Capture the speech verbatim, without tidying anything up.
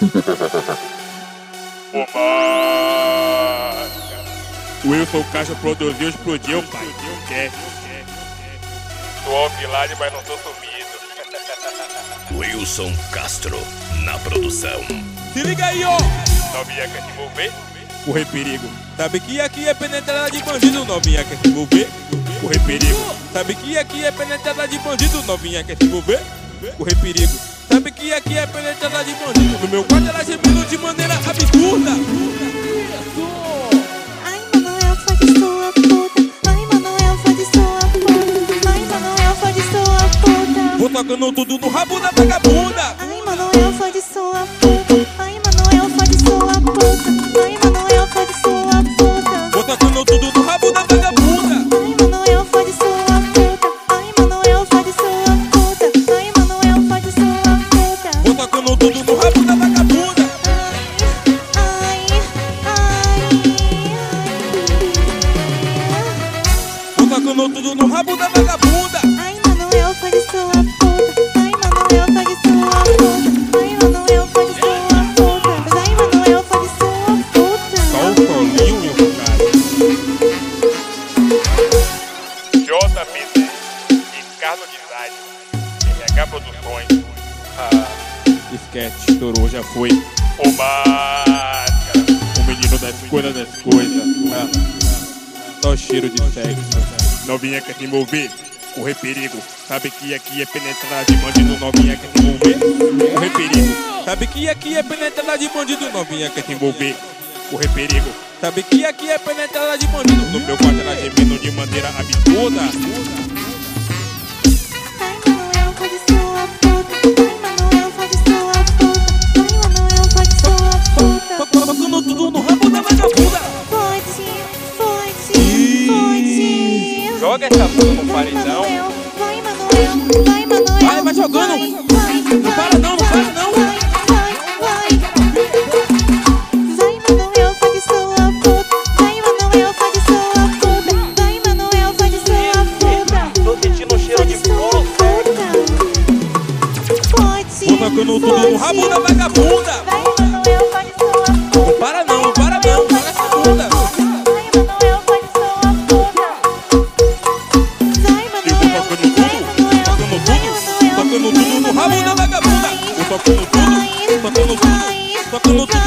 O Wilson Castro produziu, explodiu, pai. Quer? Tô offline, mas não tô sumido. Wilson Castro na produção. Se liga aí, ó! Novinha quer te envolver? Correr perigo. Sabe que aqui é penetrada de bandido, novinha quer se envolver? Correr perigo. Sabe que aqui é penetrada de bandido, novinha quer se envolver? Correr perigo. Sabe que aqui é penetrada de bandido. No meu quarto ela gemendo de maneira absurda. Ai, Manoel, fode sua puta. Ai, Manoel, fode sua puta. Ai, Manoel, fode sua puta. Vou tocando tudo no rabo da vagabunda. Ai, Manoel, fode sua puta. Ai, Manoel, fode sua puta. Ai, Manoel, fode sua puta. Vou tocando tudo no rabo da vagabunda. Ai, Manoel, fode sua puta. Ai, Manoel, fode sua puta. Ai, Manoel, fode sua puta. Vou tocando tudo no rabo da vagabunda. Ai, ai, Vou tocando tudo no rabo da vagabunda. ai, Manoel, fode sua puta. Ai, Manoel, fode sua puta. Ai, Manoel, fode sua puta. Ai, Manoel, fode sua puta. Só o solinho, meu cara. J P C, Ricardo Design, R H Produções. Ah, Esquete, estourou, já foi. o Máscara. O menino das coisas das coisas. Ah, só cheiro de sexo. Novinha quer se envolver, correr perigo. Sabe que aqui é penetrada de bandido, novinha quer se envolver. Correr perigo. Sabe que aqui é penetrada de bandido, novinha quer se envolver. Correr perigo. Sabe que aqui é penetrada de bandido. No meu quarto ela gemendo de maneira absurda. Ai, Manoel, fode sua puta. Ai, Manoel, fode sua puta. Ai, Manoel, fode sua puta. Tocando tudo no rabo da vagabunda. Fode, fode, fode. Joga essa bunda no paredão. Vai, Manoel, vai, Manoel. Vai, vai jogando. Vai, vai, Não para não, não para não. Vai, vai, vai. Vai, Manoel, fode sua puta. Vai, Manoel, fode sua puta. Vai, Manoel, fode sua puta. Tô sentindo um cheiro de bolo. Pode. Vou tocando tudo no rabo da vagabunda. Vai, Manoel, fode sua puta. Não para não, não para não. Joga essa bunda. Vai, Manoel, fode sua puta. Vai, Eu vou Manoel, tocando tudo, tocando tudo, tocando tudo no rabo da vagabunda. Eu tocando tudo, tocando tudo, tocando tudo.